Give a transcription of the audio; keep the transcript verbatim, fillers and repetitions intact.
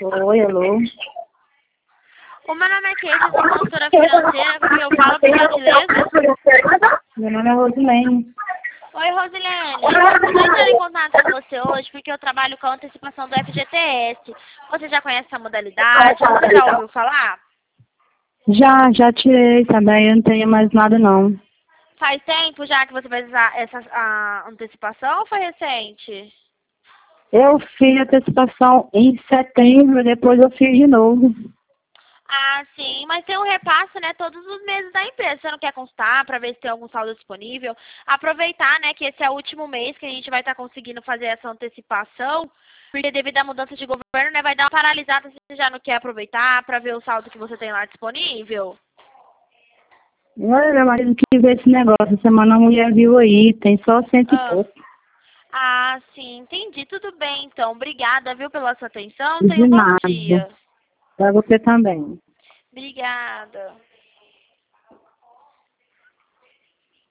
Oi, alô. O meu nome é Keide, sou consultora financeira, com quem eu falo, por gentileza. Meu nome é Rosilene. Oi, Rosilene. Eu estou entrando em contato com você hoje porque eu trabalho com a antecipação do F G T S. Você já conhece essa modalidade? Você já ouviu falar? Já, já tirei também, eu não tenho mais nada não. Faz tempo já que você fez essa, essa a antecipação ou foi recente? Eu fiz antecipação em setembro, depois eu fiz de novo. Ah, sim, mas tem um repasse, né, todos os meses da empresa. Você não quer constar para ver se tem algum saldo disponível? Aproveitar, né, que esse é o último mês que a gente vai estar conseguindo fazer essa antecipação, porque devido à mudança de governo, né, vai dar uma paralisada se você já não quer aproveitar para ver o saldo que você tem lá disponível. Olha, meu marido que vê esse negócio, semana a mulher viu aí, tem só cento e Ah, pouco. ah, sim, entendi. Tudo bem, então. Obrigada, viu, pela sua atenção. Tenha De um bom nada. dia. Pra você também. Obrigada.